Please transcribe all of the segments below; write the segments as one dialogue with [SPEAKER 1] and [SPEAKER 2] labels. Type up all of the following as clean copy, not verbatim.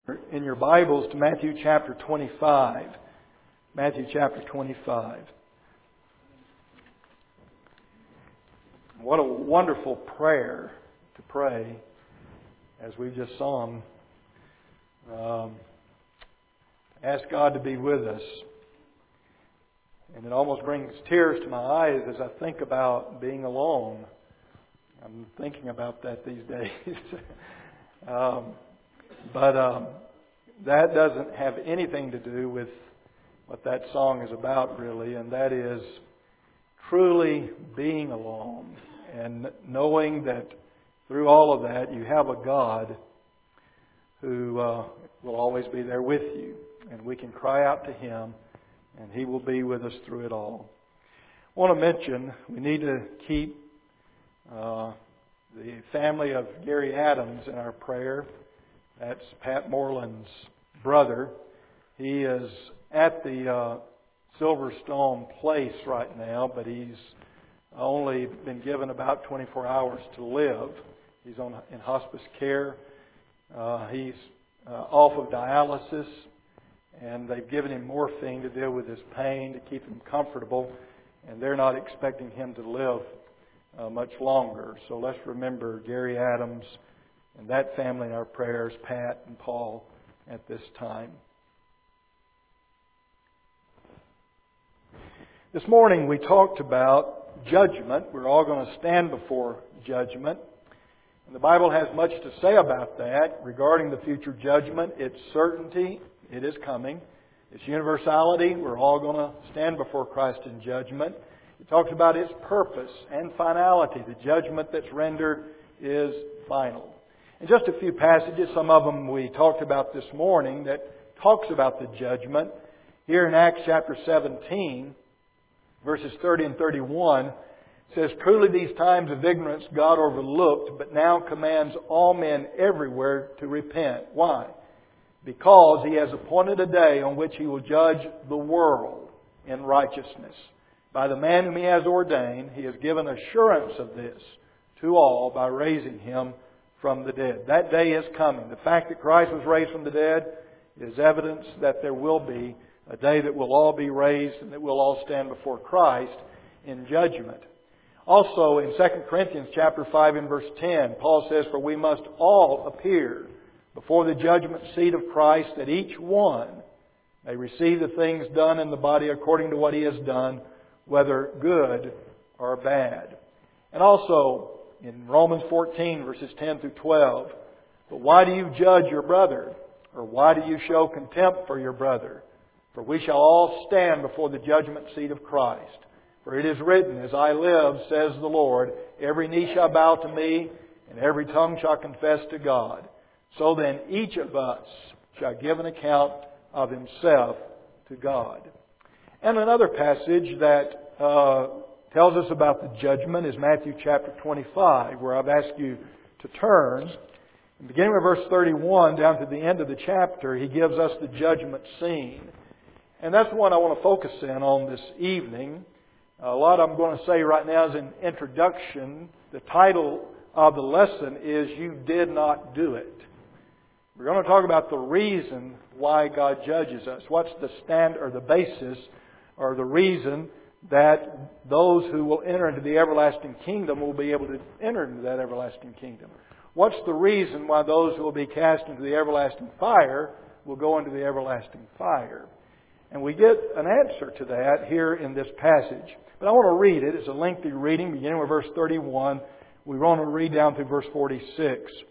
[SPEAKER 1] in your Bibles to Matthew chapter 25. Matthew chapter 25. What a wonderful prayer to pray as we just sung. Ask God to be with us. And it almost brings tears to my eyes as I think about being alone. I'm thinking about that these days. But that doesn't have anything to do with what that song is about, really, and that is truly being alone and knowing that through all of that you have a God who will always be there with you, and we can cry out to Him and He will be with us through it all. I want to mention we need to keep the family of Gary Adams in our prayer. That's Pat Moreland's brother. He is at the Silverstone place right now, but he's only been given about 24 hours to live. He's in hospice care. He's off of dialysis, and they've given him morphine to deal with his pain, to keep him comfortable, and they're not expecting him to live much longer. So let's remember Gary Adams and that family in our prayers, Pat and Paul, at this time. This morning we talked about judgment. We're all going to stand before judgment. And the Bible has much to say about that regarding the future judgment. Its certainty, it is coming. Its universality, we're all going to stand before Christ in judgment. It talks about its purpose and finality. The judgment that's rendered is final. And just a few passages, some of them we talked about this morning, that talks about the judgment. Here in Acts chapter 17, verses 30 and 31, it says, "Truly these times of ignorance God overlooked, but now commands all men everywhere to repent." Why? Because He has appointed a day on which He will judge the world in righteousness. By the man whom He has ordained, He has given assurance of this to all by raising Him from the dead. That day is coming. The fact that Christ was raised from the dead is evidence that there will be a day that we'll all be raised and that we'll all stand before Christ in judgment. Also in 2 Corinthians chapter 5 and verse 10, Paul says, "For we must all appear before the judgment seat of Christ, that each one may receive the things done in the body according to what he has done, whether good or bad." And also in Romans 14, verses 10 through 12, "But why do you judge your brother? Or why do you show contempt for your brother? For we shall all stand before the judgment seat of Christ. For it is written, As I live, says the Lord, every knee shall bow to me, and every tongue shall confess to God. So then each of us shall give an account of himself to God." And another passage that tells us about the judgment is Matthew chapter 25, where I've asked you to turn. Beginning with verse 31 down to the end of the chapter, he gives us the judgment scene. And that's the one I want to focus in on this evening. A lot I'm going to say right now is an introduction. The title of the lesson is "You Did Not Do It." We're going to talk about the reason why God judges us. What's the stand or the basis or the reason that those who will enter into the everlasting kingdom will be able to enter into that everlasting kingdom. What's the reason why those who will be cast into the everlasting fire will go into the everlasting fire? And we get an answer to that here in this passage. But I want to read it. It's a lengthy reading, beginning with verse 31. We want to read down through verse 46. It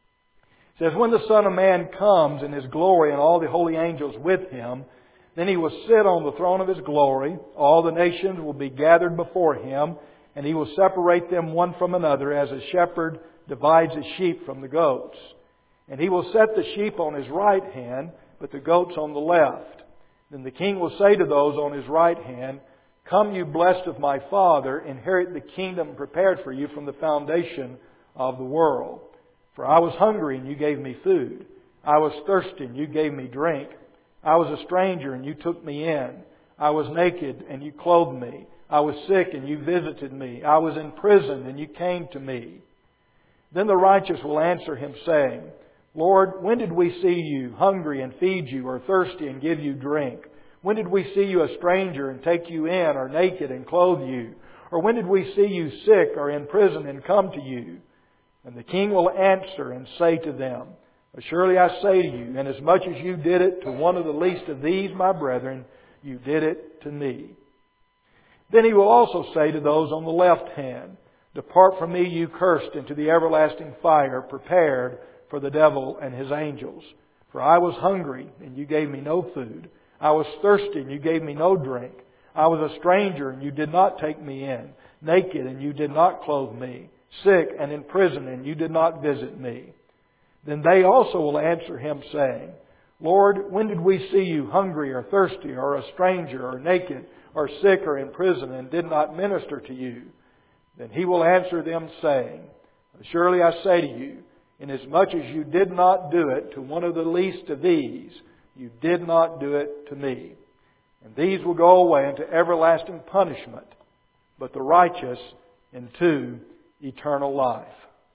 [SPEAKER 1] says, "When the Son of Man comes in His glory and all the holy angels with Him, then He will sit on the throne of His glory. All the nations will be gathered before Him, and He will separate them one from another, as a shepherd divides his sheep from the goats. And He will set the sheep on His right hand, but the goats on the left. Then the King will say to those on His right hand, 'Come, you blessed of my Father, inherit the kingdom prepared for you from the foundation of the world. For I was hungry, and you gave me food. I was thirsty, and you gave me drink. I was a stranger, and you took me in. I was naked, and you clothed me. I was sick, and you visited me. I was in prison, and you came to me.' Then the righteous will answer Him, saying, Lord, when did we see you hungry and feed you, or thirsty and give you drink? When did we see you a stranger and take you in, or naked and clothe you? Or when did we see you sick or in prison and come to you? And the king will answer and say to them, Surely I say to you, inasmuch as you did it to one of the least of these my brethren, you did it to me. Then he will also say to those on the left hand, Depart from me, you cursed, into the everlasting fire prepared for the devil and his angels. For I was hungry, and you gave me no food. I was thirsty, and you gave me no drink. I was a stranger, and you did not take me in. Naked, and you did not clothe me. Sick and in prison, and you did not visit me. Then they also will answer him, saying, Lord, when did we see you hungry or thirsty, or a stranger, or naked, or sick, or in prison, and did not minister to you? Then he will answer them, saying, Surely I say to you, inasmuch as you did not do it to one of the least of these, you did not do it to me. And these will go away into everlasting punishment, but the righteous into eternal life.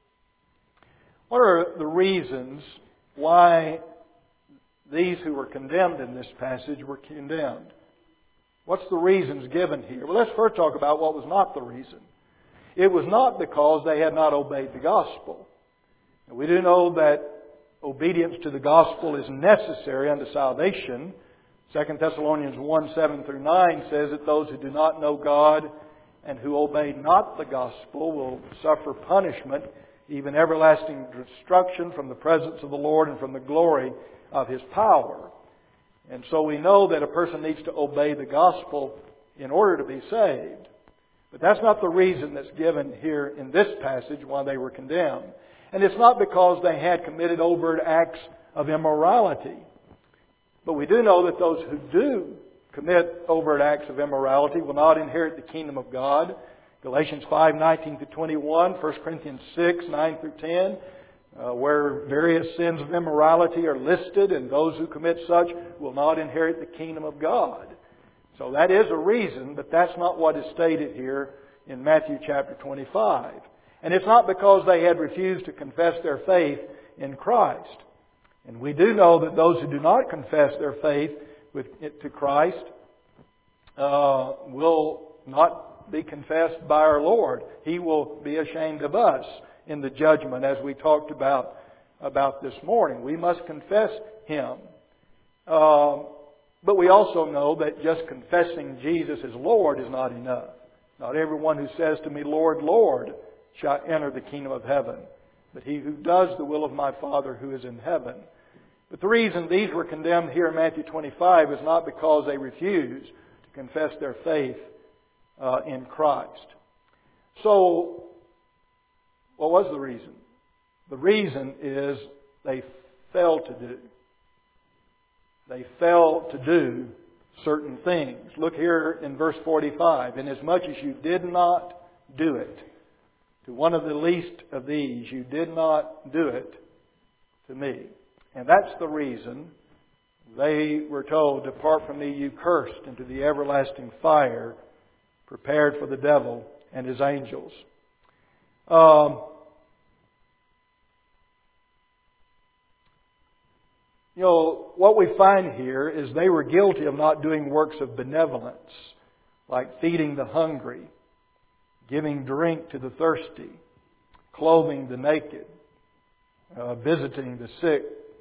[SPEAKER 1] What are the reasons why these who were condemned in this passage were condemned? What's the reasons given here? Well, let's first talk about what was not the reason. It was not because they had not obeyed the gospel. We do know that obedience to the gospel is necessary unto salvation. 2 Thessalonians 1, 7 through 9 says that those who do not know God and who obey not the gospel will suffer punishment, even everlasting destruction from the presence of the Lord and from the glory of His power. And so we know that a person needs to obey the gospel in order to be saved. But that's not the reason that's given here in this passage why they were condemned. And it's not because they had committed overt acts of immorality. But we do know that those who do commit overt acts of immorality will not inherit the kingdom of God. Galatians 5, 19 to 21, 1 Corinthians 6, 9 through 10, where various sins of immorality are listed, and those who commit such will not inherit the kingdom of God. So that is a reason, but that's not what is stated here in Matthew chapter 25. And it's not because they had refused to confess their faith in Christ. And we do know that those who do not confess their faith to Christ will not be confessed by our Lord. He will be ashamed of us in the judgment, as we talked about this morning. We must confess Him. But we also know that just confessing Jesus as Lord is not enough. Not everyone who says to me, Lord, Lord, shall enter the kingdom of heaven, but he who does the will of my Father who is in heaven. But the reason these were condemned here in Matthew 25 is not because they refused to confess their faith in Christ. So, what was the reason? The reason is they failed to do. They failed to do certain things. Look here in verse 45. Inasmuch as you did not do it to one of the least of these, you did not do it to me. And that's the reason they were told, Depart from me, you cursed, into the everlasting fire prepared for the devil and his angels. What we find here is they were guilty of not doing works of benevolence, like feeding the hungry, giving drink to the thirsty, clothing the naked, visiting the sick.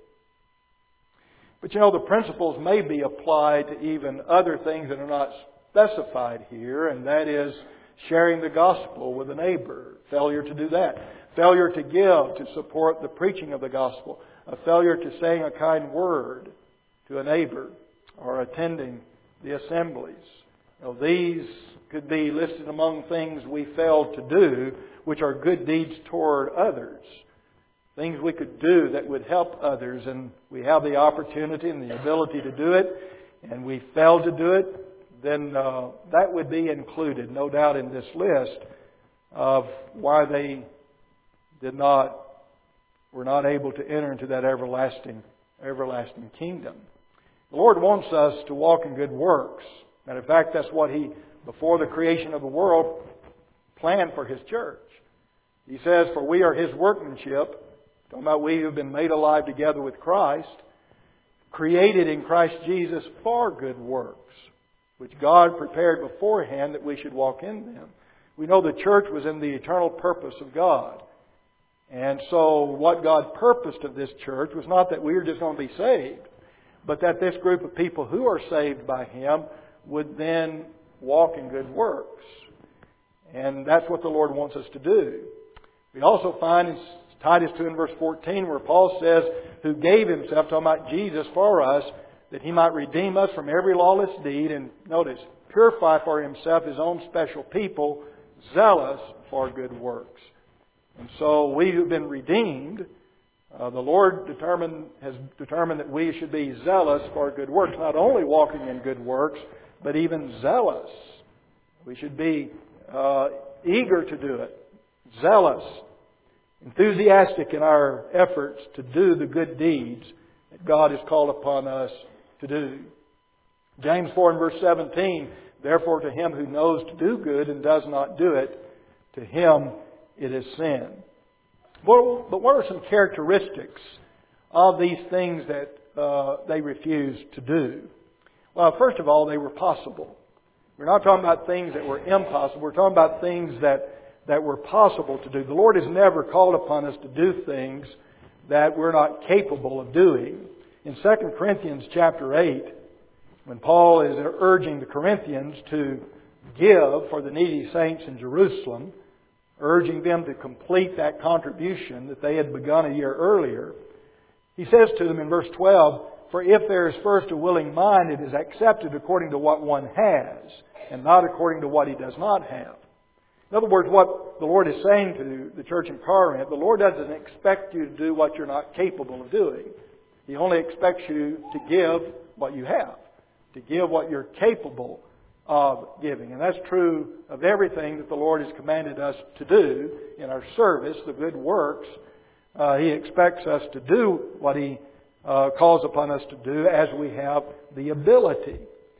[SPEAKER 1] But the principles may be applied to even other things that are not specified here, and that is sharing the gospel with a neighbor. Failure to do that. Failure to give, to support the preaching of the gospel. A failure to saying a kind word to a neighbor or attending the assemblies. These could be listed among things we fail to do, which are good deeds toward others. Things we could do that would help others, and we have the opportunity and the ability to do it, and we fail to do it, then that would be included, no doubt, in this list of why they were not able to enter into that everlasting kingdom. The Lord wants us to walk in good works. And in fact, that's what He, before the creation of the world, planned for His church. He says, For we are His workmanship, Talking about we who have been made alive together with Christ, created in Christ Jesus for good works, which God prepared beforehand that we should walk in them. We know the church was in the eternal purpose of God. And so what God purposed of this church was not that we were just going to be saved, but that this group of people who are saved by Him would then walk in good works. And that's what the Lord wants us to do. We also find in Titus 2 and verse 14 where Paul says, who gave Himself, talking about Jesus, for us, that He might redeem us from every lawless deed, and notice, purify for Himself His own special people, zealous for good works. And so we who've been redeemed, the Lord has determined that we should be zealous for good works. Not only walking in good works, but even zealous. We should be eager to do it. Zealous. Enthusiastic in our efforts to do the good deeds that God has called upon us to do. James 4 and verse 17, therefore to him who knows to do good and does not do it, to him it is sin. But what are some characteristics of these things that they refused to do? Well, first of all, they were possible. We're not talking about things that were impossible. We're talking about things that were possible to do. The Lord has never called upon us to do things that we're not capable of doing. In 2 Corinthians chapter 8, when Paul is urging the Corinthians to give for the needy saints in Jerusalem, urging them to complete that contribution that they had begun a year earlier, he says to them in verse 12, for if there is first a willing mind, it is accepted according to what one has, and not according to what he does not have. In other words, what the Lord is saying to the church in Corinth, the Lord doesn't expect you to do what you're not capable of doing. He only expects you to give what you have, to give what you're capable of giving. And that's true of everything that the Lord has commanded us to do in our service, the good works. He expects us to do what He calls upon us to do as we have the ability.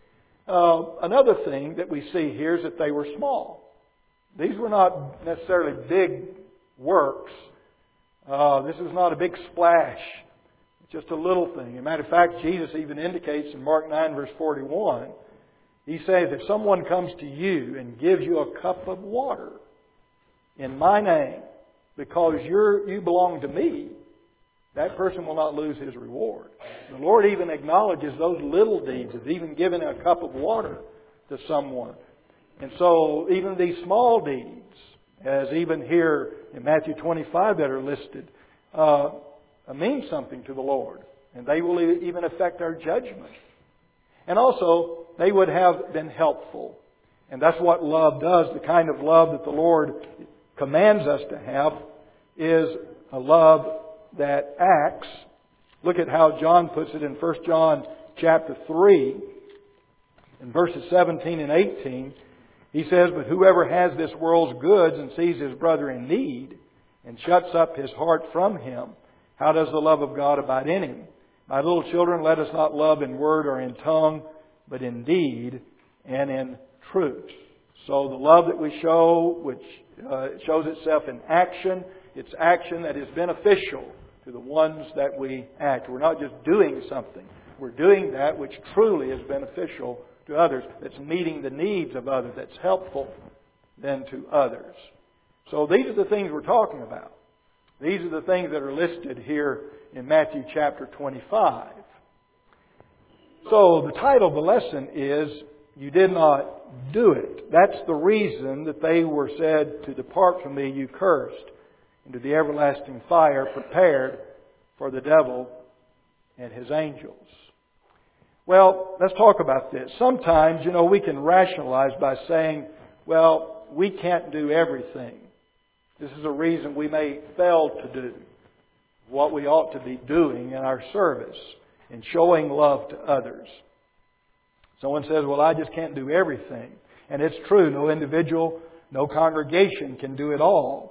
[SPEAKER 1] Another thing that we see here is that they were small. These were not necessarily big works. This is not a big splash. It's just a little thing. As a matter of fact, Jesus even indicates in Mark 9 verse 41, He says, if someone comes to you and gives you a cup of water in my name, because you belong to me, that person will not lose his reward. The Lord even acknowledges those little deeds of even giving a cup of water to someone. And so even these small deeds, as even here in Matthew 25 that are listed, mean something to the Lord. And they will even affect our judgment. And also, they would have been helpful. And that's what love does. The kind of love that the Lord commands us to have is a love that acts. Look at how John puts it in 1 John chapter 3, in verses 17 and 18. He says, but whoever has this world's goods and sees his brother in need and shuts up his heart from him, how does the love of God abide in him? My little children, let us not love in word or in tongue, but in deed and in truth. So the love that we show, which shows itself in action, it's action that is beneficial to the ones that we act. We're not just doing something. We're doing that which truly is beneficial to others, that's meeting the needs of others, that's helpful then to others. So these are the things we're talking about. These are the things that are listed here in Matthew chapter 25. So the title of the lesson is, You Did Not Do It. That's the reason that they were said to depart from me, you cursed, into the everlasting fire prepared for the devil and his angels. Well, let's talk about this. Sometimes, we can rationalize by saying, well, we can't do everything. This is a reason we may fail to do what we ought to be doing in our service and showing love to others. Someone says, well, I just can't do everything. And it's true. No individual, no congregation can do it all.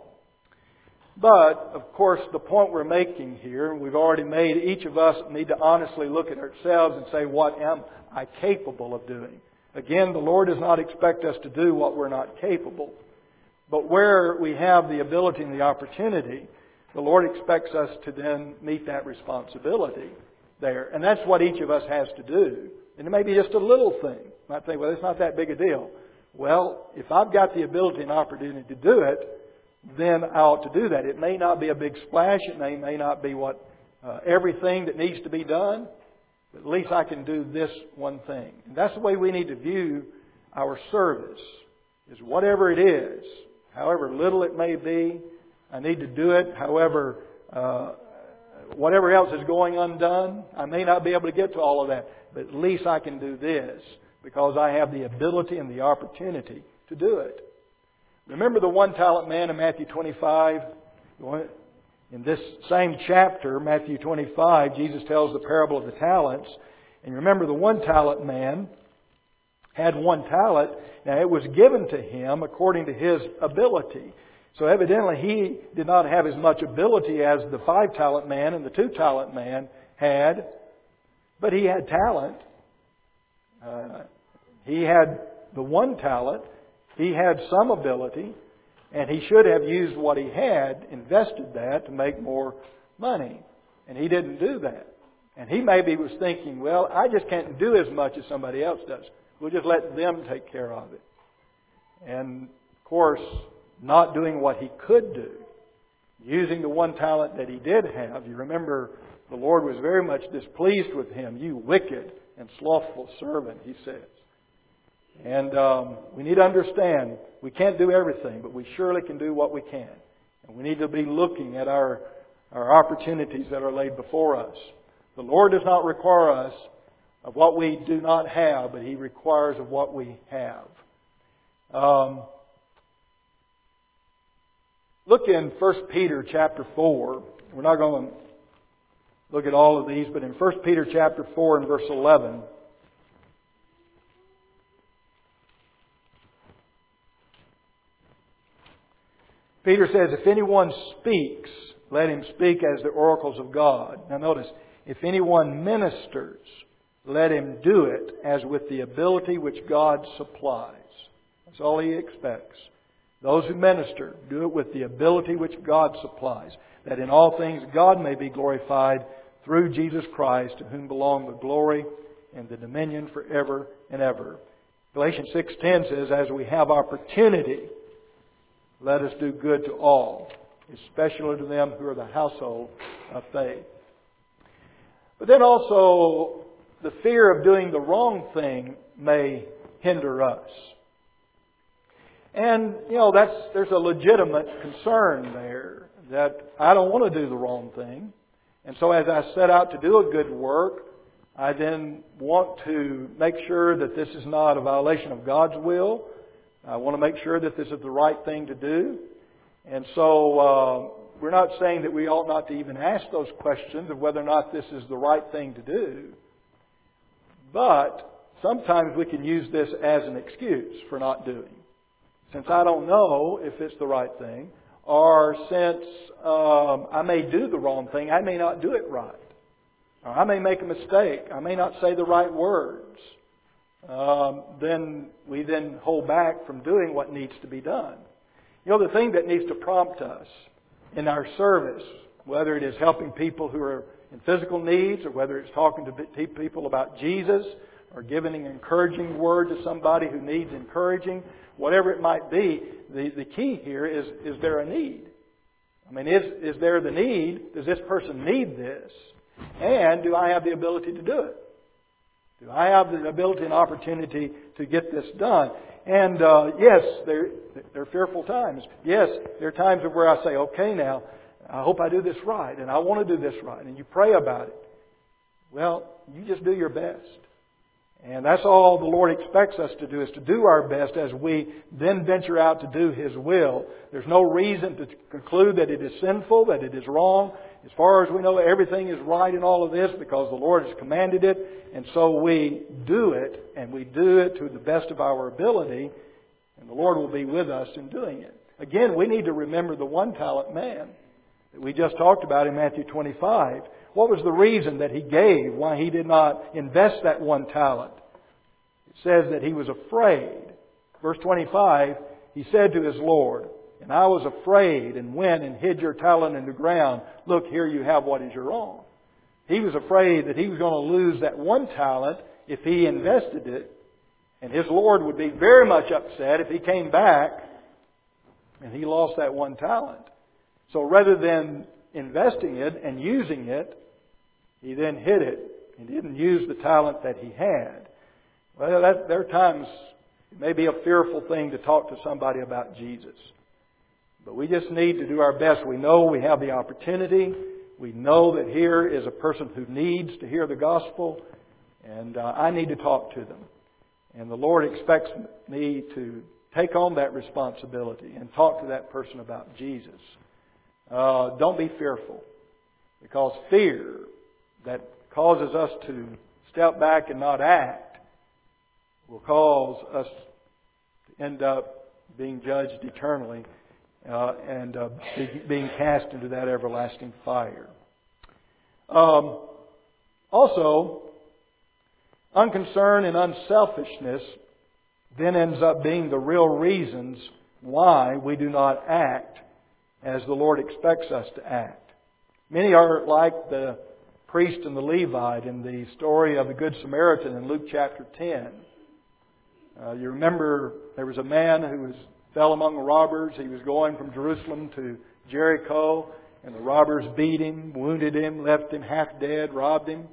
[SPEAKER 1] But, of course, the point we're making here, and we've already made, each of us need to honestly look at ourselves and say, what am I capable of doing? Again, the Lord does not expect us to do what we're not capable. But where we have the ability and the opportunity, the Lord expects us to then meet that responsibility there. And that's what each of us has to do. And it may be just a little thing. You might think, well, it's not that big a deal. Well, if I've got the ability and opportunity to do it, then I ought to do that. It may not be a big splash. It may not be everything that needs to be done. But at least I can do this one thing. And that's the way we need to view our service. Is whatever it is, however little it may be, I need to do it. However, whatever else is going undone, I may not be able to get to all of that. But at least I can do this because I have the ability and the opportunity to do it. Remember the one-talent man in Matthew 25? In this same chapter, Matthew 25, Jesus tells the parable of the talents. And remember the one-talent man had 1 talent. Now it was given to him according to his ability. So evidently he did not have as much ability as the 5-talent man and the 2-talent man had. But he had talent. He had the 1 talent. He had some ability. And he should have used what he had, invested that to make more money. And he didn't do that. And he maybe was thinking, well, I just can't do as much as somebody else does. We'll just let them take care of it. And, of course, not doing what he could do. Using the 1 talent that he did have. You remember the Lord was very much displeased with him. You wicked and slothful servant, He says. And we need to understand we can't do everything, but we surely can do what we can. And we need to be looking at our opportunities that are laid before us. The Lord does not require us of what we do not have, but He requires of what we have. Look in 1 Peter chapter 4. We're not going to look at all of these, but in 1 Peter chapter 4 and verse 11... Peter says, if anyone speaks, let him speak as the oracles of God. Now notice, if anyone ministers, let him do it as with the ability which God supplies. That's all He expects. Those who minister, do it with the ability which God supplies, that in all things God may be glorified through Jesus Christ, to whom belong the glory and the dominion forever and ever. Galatians 6:10 says, as we have opportunity, let us do good to all, especially to them who are the household of faith. But then also, the fear of doing the wrong thing may hinder us. And, there's a legitimate concern there that I don't want to do the wrong thing. And so as I set out to do a good work, I then want to make sure that this is not a violation of God's will. I want to make sure that this is the right thing to do. And so we're not saying that we ought not to even ask those questions of whether or not this is the right thing to do. But sometimes we can use this as an excuse for not doing. Since I don't know if it's the right thing, or since I may do the wrong thing, I may not do it right. Or I may make a mistake. I may not say the right words. Then we hold back from doing what needs to be done. The thing that needs to prompt us in our service, whether it is helping people who are in physical needs, or whether it's talking to people about Jesus, or giving an encouraging word to somebody who needs encouraging, whatever it might be, the key here is there a need? I mean, is there the need? Does this person need this? And do I have the ability to do it? Do I have the ability and opportunity to get this done? And yes, there are fearful times. Yes, there are times where I say, okay now, I hope I do this right, and I want to do this right. And you pray about it. Well, you just do your best. And that's all the Lord expects us to do, is to do our best as we then venture out to do His will. There's no reason to conclude that it is sinful, that it is wrong. As far as we know, everything is right in all of this because the Lord has commanded it. And so we do it, and we do it to the best of our ability, and the Lord will be with us in doing it. Again, we need to remember the 1-talent man that we just talked about in Matthew 25. What was the reason that he gave, why he did not invest that 1 talent? It says that he was afraid. Verse 25, he said to his Lord, and I was afraid and went and hid your talent in the ground. Look, here you have what is your own. He was afraid that he was going to lose that one talent if he invested it. And his Lord would be very much upset if he came back and he lost that one talent. So rather than investing it and using it, he then hid it. He didn't use the talent that he had. Well, there are times it may be a fearful thing to talk to somebody about Jesus. But we just need to do our best. We know we have the opportunity. We know that here is a person who needs to hear the gospel. And I need to talk to them. And the Lord expects me to take on that responsibility and talk to that person about Jesus. Don't be fearful. Because fear that causes us to step back and not act will cause us to end up being judged eternally and being cast into that everlasting fire. Also, unconcern and unselfishness then ends up being the real reasons why we do not act as the Lord expects us to act. Many are like the priest and the Levite in the story of the Good Samaritan in Luke chapter 10. You remember there was a man who fell among the robbers. He was going from Jerusalem to Jericho, and the robbers beat him, wounded him, left him half dead, robbed him.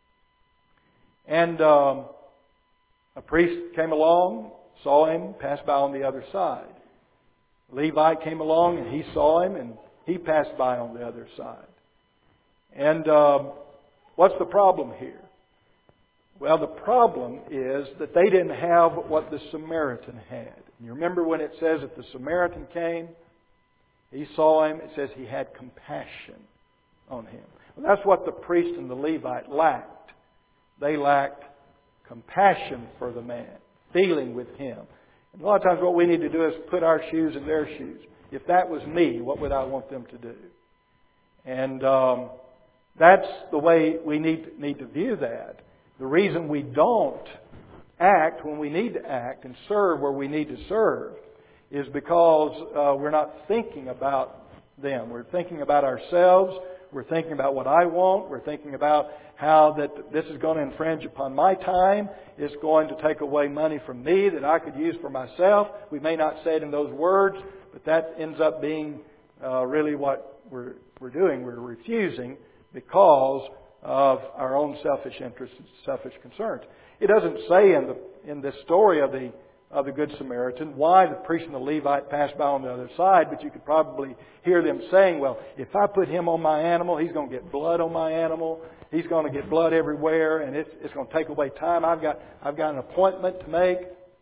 [SPEAKER 1] And a priest came along, saw him, passed by on the other side. A Levite came along and he saw him and he passed by on the other side. And what's the problem here? Well, the problem is that they didn't have what the Samaritan had. And you remember when it says that the Samaritan came, he saw him, it says he had compassion on him. Well, that's what the priest and the Levite lacked. They lacked compassion for the man, feeling with him. And a lot of times what we need to do is put our shoes in their shoes. If that was me, what would I want them to do? And that's the way we need to view that. The reason we don't act when we need to act and serve where we need to serve is because we're not thinking about them. We're thinking about ourselves. We're thinking about what I want. We're thinking about how that this is going to infringe upon my time. It's going to take away money from me that I could use for myself. We may not say it in those words, but that ends up being really what we're doing. We're refusing because of our own selfish interests and selfish concerns. It doesn't say in this story of the Good Samaritan why the priest and the Levite passed by on the other side, but you could probably hear them saying, well, if I put him on my animal, he's going to get blood on my animal. He's going to get blood everywhere, and it's going to take away time. I've got an appointment to make.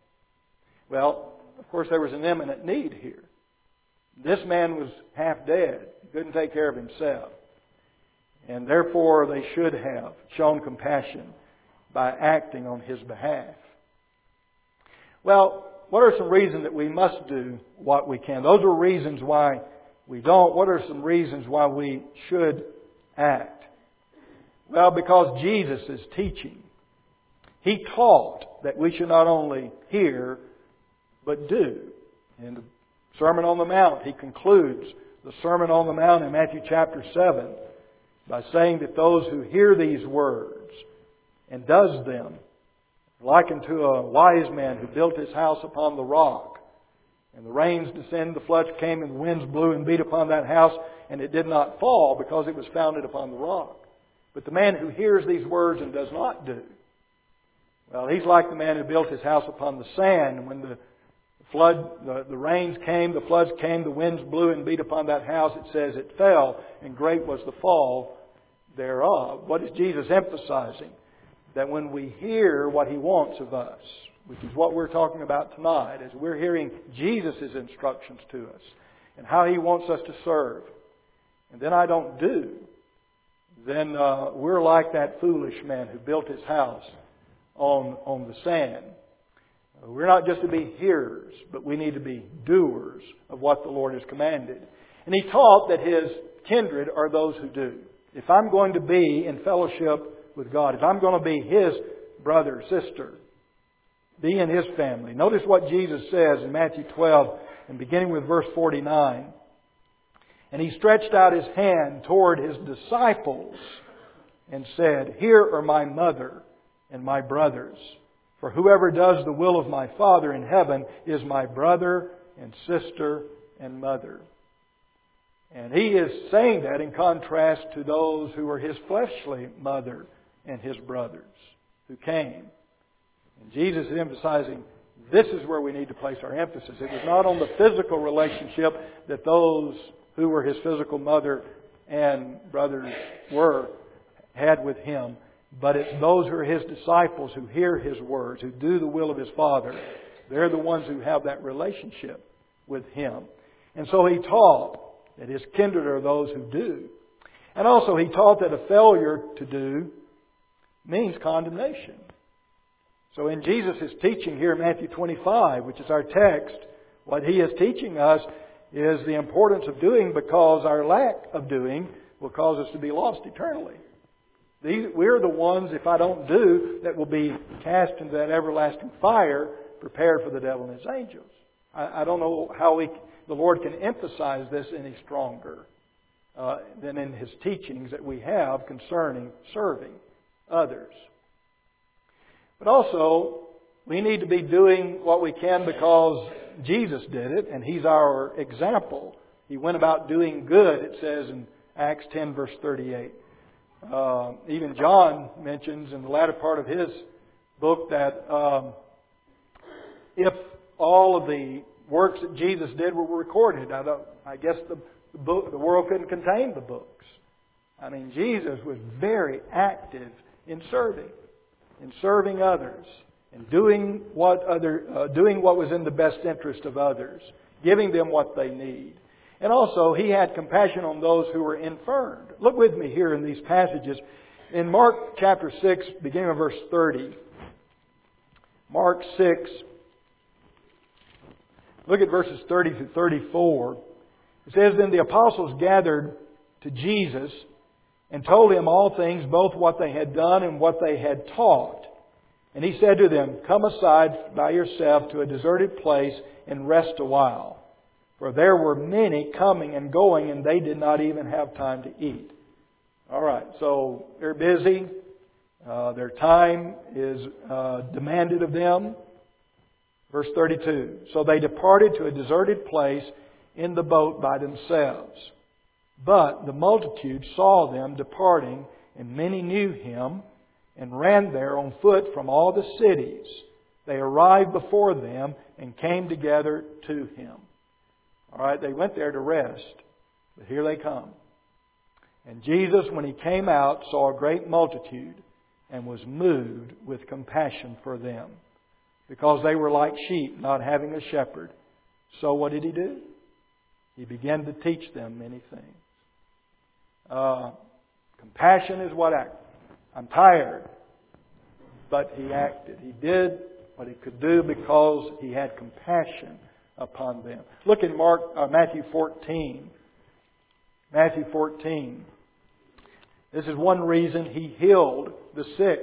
[SPEAKER 1] Well, of course, there was an imminent need here. This man was half dead. He couldn't take care of himself. And therefore, they should have shown compassion by acting on his behalf. Well, what are some reasons that we must do what we can? Those are reasons why we don't. What are some reasons why we should act? Well, because Jesus is teaching. He taught that we should not only hear, but do. In the Sermon on the Mount, He concludes the Sermon on the Mount in Matthew chapter 7 by saying that those who hear these words and does them, likened to a wise man who built his house upon the rock. And the rains descended, the floods came, and the winds blew and beat upon that house, and it did not fall because it was founded upon the rock. But the man who hears these words and does not do, well, he's like the man who built his house upon the sand. And when the rains came, the floods came, the winds blew and beat upon that house, it says it fell, and great was the fall thereof. What is Jesus emphasizing? That when we hear what He wants of us, which is what we're talking about tonight, as we're hearing Jesus' instructions to us and how He wants us to serve, and then I don't do, then we're like that foolish man who built his house on the sand. We're not just to be hearers, but we need to be doers of what the Lord has commanded. And He taught that His kindred are those who do. If I'm going to be in fellowship with God, if I'm going to be His brother, sister, be in His family. Notice what Jesus says in Matthew 12, and beginning with verse 49. And He stretched out His hand toward His disciples and said, Here are my mother and my brothers. For whoever does the will of my Father in heaven is my brother and sister and mother. And He is saying that in contrast to those who were His fleshly mother and His brothers who came. And Jesus is emphasizing this is where we need to place our emphasis. It was not on the physical relationship that those who were His physical mother and brothers had with Him, but it's those who are His disciples who hear His words, who do the will of His Father. They're the ones who have that relationship with Him. And so He taught that His kindred are those who do. And also He taught that a failure to do means condemnation. So in Jesus' teaching here in Matthew 25, which is our text, what He is teaching us is the importance of doing, because our lack of doing will cause us to be lost eternally. We're the ones, if I don't do, that will be cast into that everlasting fire prepared for the devil and his angels. I don't know how the Lord can emphasize this any stronger than in His teachings that we have concerning serving others. But also, we need to be doing what we can because Jesus did it, and He's our example. He went about doing good, it says in Acts 10, verse 38. Even John mentions in the latter part of his book that if all of the works that Jesus did were recorded, I guess the world couldn't contain the books. I mean, Jesus was very active in serving others, and doing what was in the best interest of others, giving them what they need. And also, He had compassion on those who were infirmed. Look with me here in these passages. In Mark chapter 6, beginning of verse 30. Mark 6, look at verses 30 through 34. It says, Then the apostles gathered to Jesus and told Him all things, both what they had done and what they had taught. And He said to them, Come aside by yourself to a deserted place and rest a while. For there were many coming and going, and they did not even have time to eat. All right, so they're busy. Their time is demanded of them. Verse 32. So they departed to a deserted place in the boat by themselves. But the multitude saw them departing, and many knew Him, and ran there on foot from all the cities. They arrived before them and came together to Him. All right, they went there to rest, but here they come. And Jesus, when He came out, saw a great multitude and was moved with compassion for them, because they were like sheep not having a shepherd. So what did He do? He began to teach them many things. Compassion is what acted. I'm tired. But He acted. He did what He could do because He had compassion upon them. Look in Matthew 14. Matthew 14. This is one reason He healed the sick.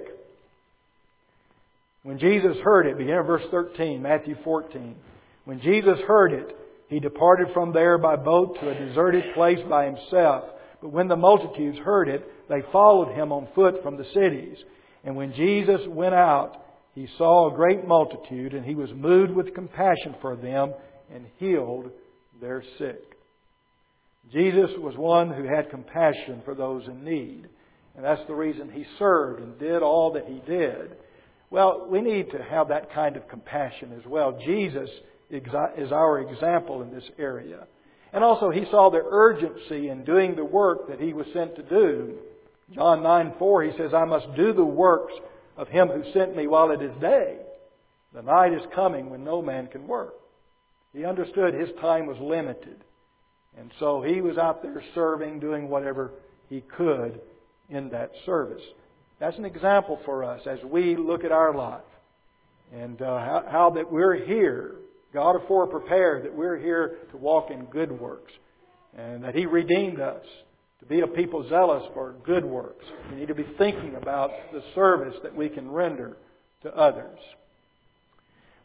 [SPEAKER 1] When Jesus heard it, begin at verse 13, Matthew 14. When Jesus heard it, He departed from there by boat to a deserted place by Himself. But when the multitudes heard it, they followed Him on foot from the cities. And when Jesus went out, He saw a great multitude, and He was moved with compassion for them and healed their sick. Jesus was one who had compassion for those in need. And that's the reason He served and did all that He did. Well, we need to have that kind of compassion as well. Jesus is our example in this area. And also He saw the urgency in doing the work that He was sent to do. John 9:4, He says, I must do the works of Him who sent me while it is day. The night is coming when no man can work. He understood His time was limited. And so He was out there serving, doing whatever He could in that service. That's an example for us as we look at our life. And how that we're here, God afore prepared, that we're here to walk in good works. And that He redeemed us to be a people zealous for good works. We need to be thinking about the service that we can render to others.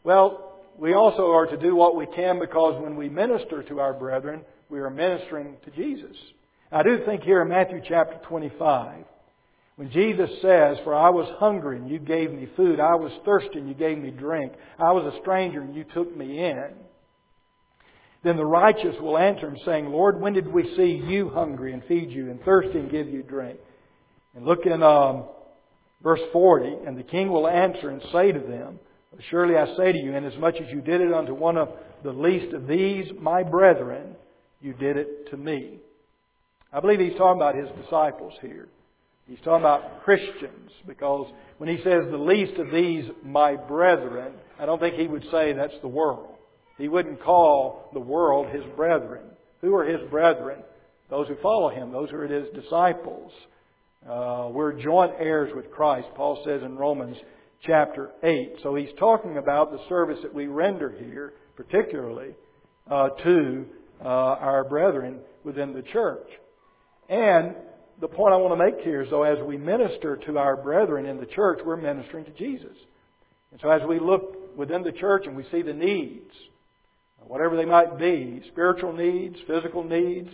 [SPEAKER 1] Well, we also are to do what we can, because when we minister to our brethren, we are ministering to Jesus. I do think here in Matthew chapter 25, when Jesus says, "For I was hungry and you gave me food. I was thirsty and you gave me drink. I was a stranger and you took me in." Then the righteous will answer Him, saying, "Lord, when did we see you hungry and feed you, and thirsty and give you drink?" And look in verse 40, "And the king will answer and say to them, Surely I say to you, inasmuch as you did it unto one of the least of these, my brethren, you did it to me." I believe He's talking about His disciples here. He's talking about Christians, because when He says the least of these, my brethren, I don't think He would say that's the world. He wouldn't call the world His brethren. Who are His brethren? Those who follow Him, those who are His disciples. We're joint heirs with Christ, Paul says in Romans chapter 8. So he's talking about the service that we render here, particularly to our brethren within the church. And the point I want to make here is, though, as we minister to our brethren in the church, we're ministering to Jesus. And so as we look within the church and we see the needs, whatever they might be, spiritual needs, physical needs,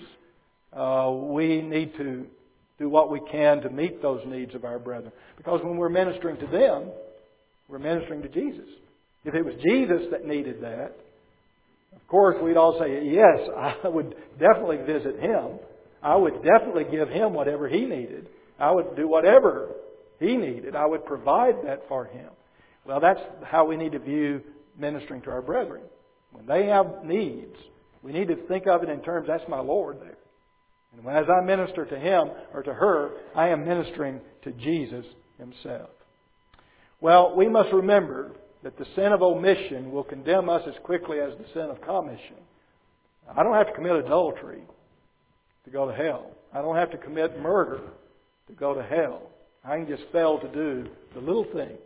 [SPEAKER 1] we need to do what we can to meet those needs of our brethren. Because when we're ministering to them, we're ministering to Jesus. If it was Jesus that needed that, of course we'd all say, yes, I would definitely visit Him. I would definitely give Him whatever He needed. I would do whatever He needed. I would provide that for Him. Well, that's how we need to view ministering to our brethren. When they have needs, we need to think of it in terms, that's my Lord there. And as I minister to him or to her, I am ministering to Jesus Himself. Well, we must remember that the sin of omission will condemn us as quickly as the sin of commission. I don't have to commit adultery to go to hell. I don't have to commit murder to go to hell. I can just fail to do the little things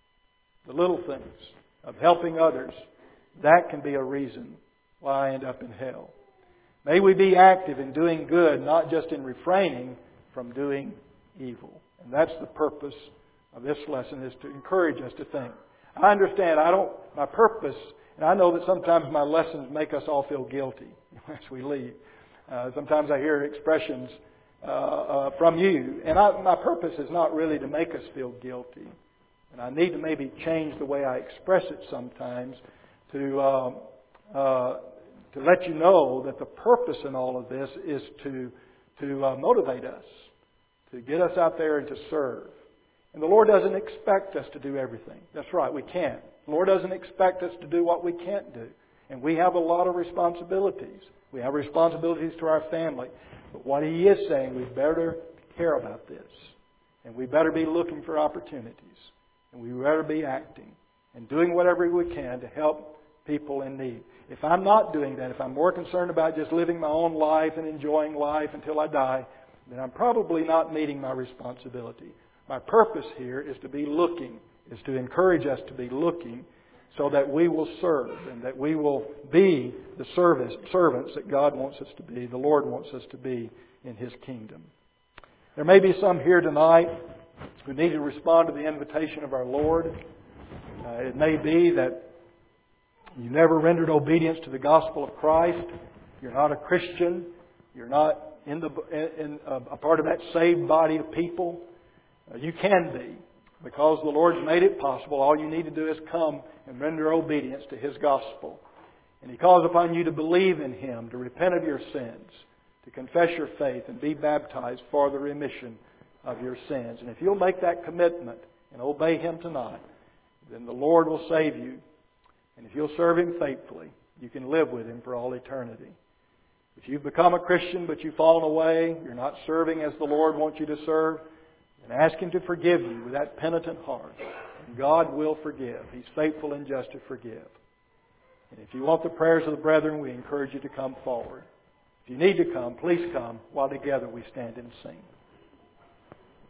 [SPEAKER 1] of helping others. That can be a reason why I end up in hell. May we be active in doing good, not just in refraining from doing evil. And that's the purpose of this lesson, is to encourage us to think. I understand my purpose, and I know that sometimes my lessons make us all feel guilty as we leave. Sometimes I hear expressions from you. And my purpose is not really to make us feel guilty. And I need to maybe change the way I express it sometimes to let you know that the purpose in all of this is to motivate us, to get us out there and to serve. And the Lord doesn't expect us to do everything. That's right, we can't. The Lord doesn't expect us to do what we can't do. And we have a lot of responsibilities. We have responsibilities to our family. But what He is saying, we better care about this. And we better be looking for opportunities. And we better be acting and doing whatever we can to help people in need. If I'm not doing that, if I'm more concerned about just living my own life and enjoying life until I die, then I'm probably not meeting my responsibility. My purpose here is to be looking, is to encourage us to be looking so that we will serve and that we will be the servants that God wants us to be, the Lord wants us to be in His kingdom. There may be some here tonight who need to respond to the invitation of our Lord. It may be that you never rendered obedience to the gospel of Christ. You're not a Christian. You're not in a part of that saved body of people. You can be, because the Lord's made it possible. All you need to do is come and render obedience to His gospel. And He calls upon you to believe in Him, to repent of your sins, to confess your faith and be baptized for the remission of your sins. And if you'll make that commitment and obey Him tonight, then the Lord will save you. And if you'll serve Him faithfully, you can live with Him for all eternity. If you've become a Christian but you've fallen away, you're not serving as the Lord wants you to serve, then ask Him to forgive you with that penitent heart. And God will forgive. He's faithful and just to forgive. And if you want the prayers of the brethren, we encourage you to come forward. If you need to come, please come while together we stand and sing.